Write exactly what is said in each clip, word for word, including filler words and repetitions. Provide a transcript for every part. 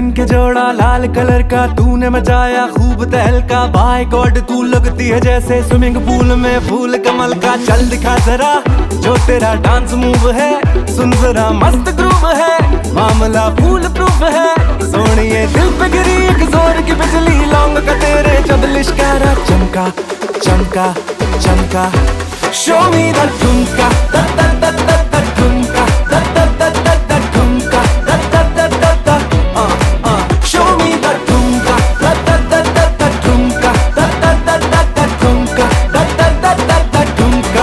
पहन के जोड़ा लाल कलर का तूने मचाया खूब तहलका। बाय गॉड तू लगती है जैसे स्विमिंग पूल में फूल कमल का। चल दिखा जरा जो तेरा डांस मूव है, सुन जरा मस्त ग्रूव है, मामला फूल प्रूफ है। सोनिए दिल पे गिरी एक जोर की बिजली, लौंग का तेरे जब लिश्कारा चमका चमका चमका। शो मी द ठुमका द द द द द ठुमका द द द द द ठुमका द द द द द अ अ। शो मी द ठुमका द द द द द ठुमका द द द द द ठुमका द द द द द ठुमका।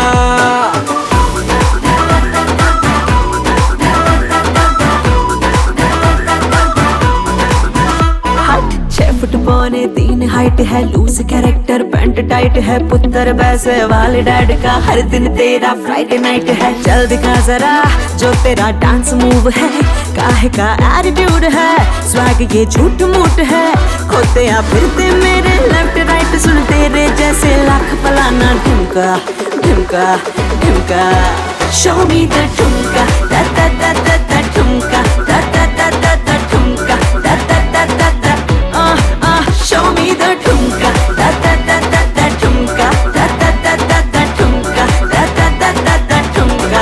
छह फुट पौने तीन हाइट है, लूज कैरेक्टर पैंट टाइट है, पुत्र वैसे वाले डैड का हर दिन तेरा फ्राइडे नाइट है। चल दिखा जरा जो तेरा डांस मूव है, काहे का एटीट्यूड है, स्वैग ये झूठ मूठ है। खोते या फिरते मेरे लेफ्ट राइट, सुन तेरे जैसे लाख फलाना ढुमका ढुमका ढुमका। शो मी द ठुमका द द द द द ठुमका द द द द द ठुमका द द द द द अ अ। शो मी द ठुमका द द द द द ठुमका द द द द द ठुमका द द द द द ठुमका।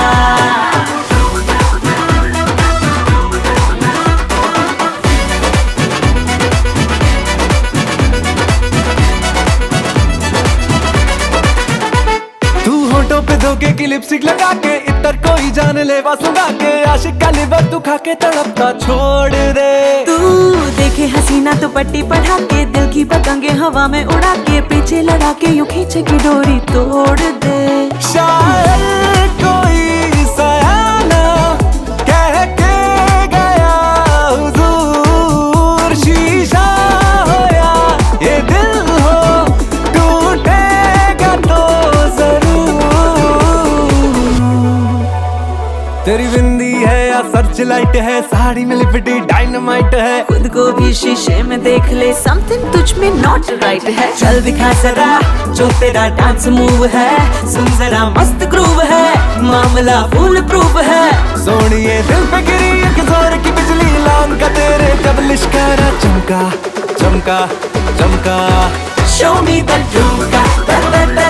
तू होठों पे धोखे की लिपस्टिक लगा के, इतर कोई जान लेवा सुगा के, आशिक का लिवर तू खा के तड़पता छोड़ दे। तू देखे हसीना तो पट्टी पढ़ा के, दिल की पतंगे हवा में उड़ा के, पीछे लगा के यूं खींचे की डोरी तोड़ दे। शायर कोई सयाना कह के गया हुजूर, शीशा हो या ये दिल हो टूटेगा तो जरूर। तेरी बिंदी है या सर्च लाइट है, साड़ी में लिपटी डायनामाइट है। खुद को भी शीशे में देख ले, समथिंग तुझ में नॉट राइट है। चल दिखा जरा जो तेरा डांस मूव है, सुन जरा मस्त ग्रूव है, मामला फूल प्रूफ है। सोनिए दिल पे गिरी एक जोर की बिजली, लौंग का तेरे जब लिश्कारा चमका चमका चमका। शो मी द ठुमका द द द